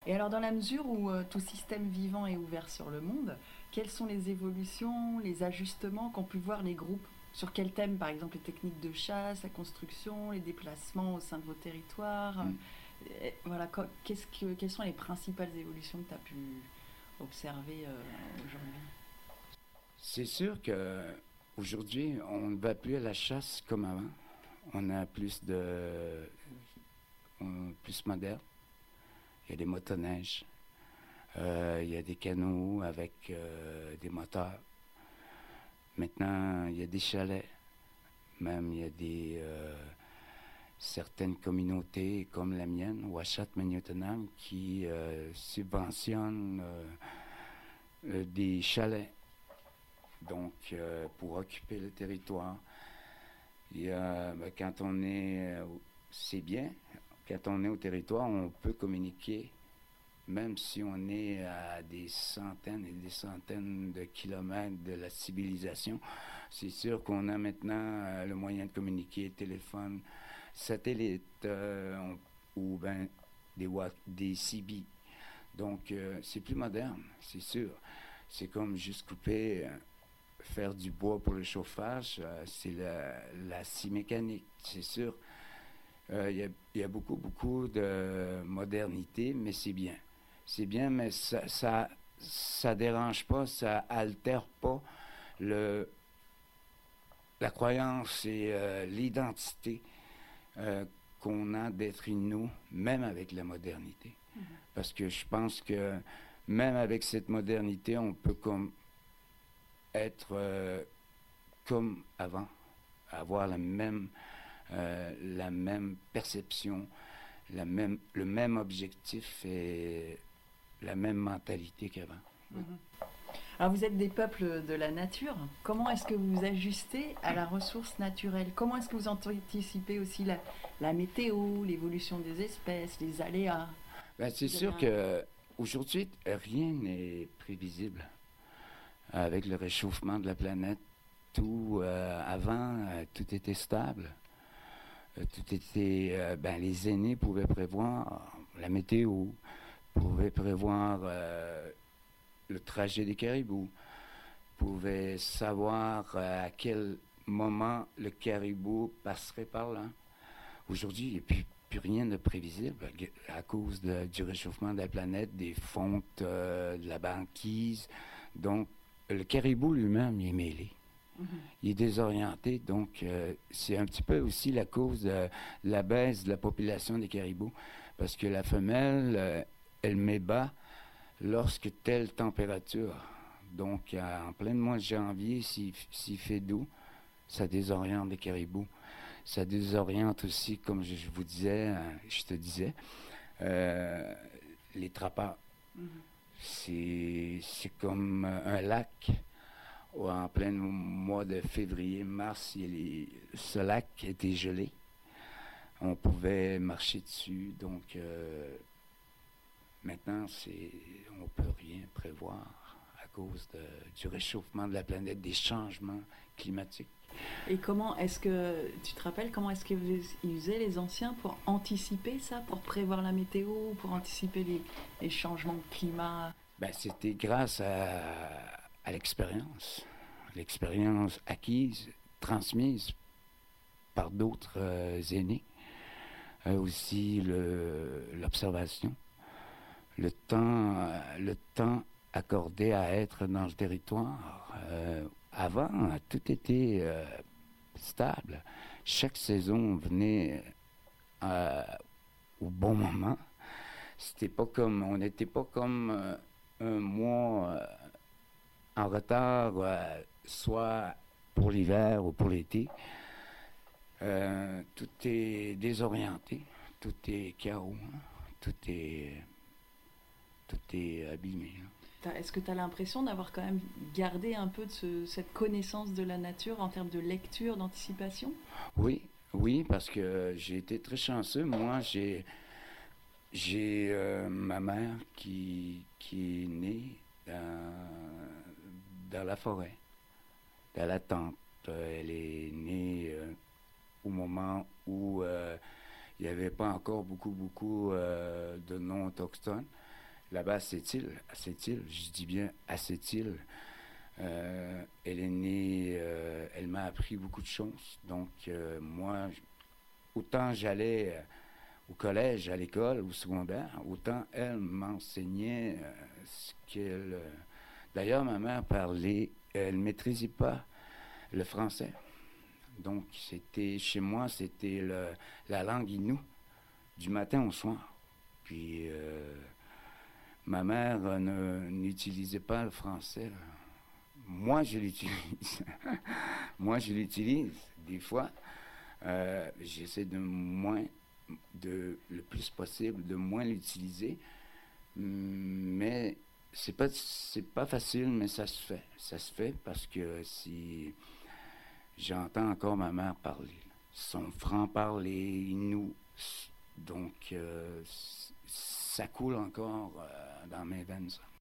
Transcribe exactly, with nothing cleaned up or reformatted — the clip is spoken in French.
Et alors, dans la mesure où euh, tout système vivant est ouvert sur le monde, quelles sont les évolutions, les ajustements qu'ont pu voir les groupes? Sur quel thème, par exemple, les techniques de chasse, la construction, les déplacements au sein de vos territoires? Mm. Et voilà, co- qu'est-ce que, quelles sont les principales évolutions que tu as pu observer euh, aujourd'hui? C'est sûr que aujourd'hui, on ne va plus à la chasse comme avant. On a plus de, on- plus moderne. Il y a des motoneiges, euh, il y a des canots avec euh, des moteurs. Maintenant, il y a des chalets. Même il y a des euh, certaines communautés comme la mienne, Ouachat Magnotonam, qui euh, subventionnent euh, euh, des chalets. Donc, euh, pour occuper le territoire, il y a, ben, quand on est, euh, c'est bien, quand on est au territoire, on peut communiquer, même si on est à des centaines et des centaines de kilomètres de la civilisation. C'est sûr qu'on a maintenant euh, le moyen de communiquer, téléphone, satellite, euh, on- ou ben des, wa- des C B. Donc, euh, c'est plus moderne, c'est sûr. C'est comme juste couper, euh, faire du bois pour le chauffage, euh, c'est la, la scie mécanique, c'est sûr. Euh, Il y, a, y a beaucoup, beaucoup de modernité, mais c'est bien. C'est bien, mais ça, ça, ça dérange pas, ça altère pas le, la croyance et euh, l'identité euh, qu'on a d'être Inuit, même avec la modernité. Mhm. Parce que je pense que même avec cette modernité, on peut comme être euh, comme avant, avoir la même, euh, la même perception, la même, le même objectif et la même mentalité qu'avant. Oui. Mhm. Alors vous êtes des peuples de la nature. Comment est-ce que vous vous ajustez à la ressource naturelle? Comment est-ce que vous anticipez aussi la, la météo, l'évolution des espèces, les aléas? Ben, c'est Vous avez sûr un... que aujourd'hui, rien n'est prévisible. Avec le réchauffement de la planète, tout euh, avant, euh, tout était stable. Euh, tout était, euh, ben, les aînés pouvaient prévoir la météo, pouvaient prévoir euh, le trajet des caribous, pouvaient savoir euh, à quel moment le caribou passerait par là. Aujourd'hui, il n'y a plus, plus rien de prévisible à cause de, du réchauffement de la planète, des fontes, euh, de la banquise. Donc, le caribou lui-même, il est mêlé. Mhm. Il est désorienté, donc euh, c'est un petit peu aussi la cause de la baisse de la population des caribous, parce que la femelle, euh, elle met bas lorsque telle température. Donc, euh, en plein mois de janvier, s'il, s'il fait doux, ça désoriente les caribous. Ça désoriente aussi, comme je, je vous disais, euh, je te disais, euh, les trappeurs. Mhm. C'est, c'est comme un lac. En plein mois de février, mars, il les, ce lac était gelé. On pouvait marcher dessus. Donc, euh, maintenant, c'est, on ne peut rien prévoir à cause de, du réchauffement de la planète, des changements climatiques. Et comment est-ce que, tu te rappelles, comment est-ce qu'ils faisaient les anciens pour anticiper ça, pour prévoir la météo, pour anticiper les, les changements de climat? Ben, c'était grâce à, à l'expérience, l'expérience acquise, transmise par d'autres euh, aînés, euh, aussi le, l'observation, le temps, euh, le temps accordé à être dans le territoire. Euh, avant, tout était euh, stable. Chaque saison venait euh, au bon moment. C'était pas comme, on n'était pas comme euh, un mois euh, en retard, euh, soit pour l'hiver ou pour l'été. Euh, tout est désorienté, tout est chaos, hein. tout est, tout est abîmé. Hein. Est-ce que tu as l'impression d'avoir quand même gardé un peu de ce, cette connaissance de la nature en termes de lecture, d'anticipation? Oui, oui, parce que j'ai été très chanceux. Moi, j'ai, j'ai euh, ma mère qui, qui est née dans, dans la forêt, dans la tente. Euh, Elle est née euh, au moment où euh, il n'y avait pas encore beaucoup, beaucoup euh, de non-autochtones. là-bas à Sept-Îles, à Sept-Îles, je dis bien à Sept-Îles. Euh, elle est née, euh, elle m'a appris beaucoup de choses. Donc, euh, moi, autant j'allais au collège, à l'école, au secondaire, autant elle m'enseignait euh, ce qu'elle... Euh, D'ailleurs, ma mère parlait, elle ne maîtrisait pas le français. Donc, c'était, chez moi, c'était le, la langue inoue, du matin au soir. Puis, euh, ma mère ne, n'utilisait pas le français. Moi, je l'utilise. Moi, je l'utilise des fois. Euh, j'essaie de moins, de, le plus possible, de moins l'utiliser. Mais c'est pas, c'est pas facile, mais ça se fait. Ça se fait parce que si j'entends encore ma mère parler, son franc-parler, nous, donc euh, ça coule encore euh, dans mes veines, ça.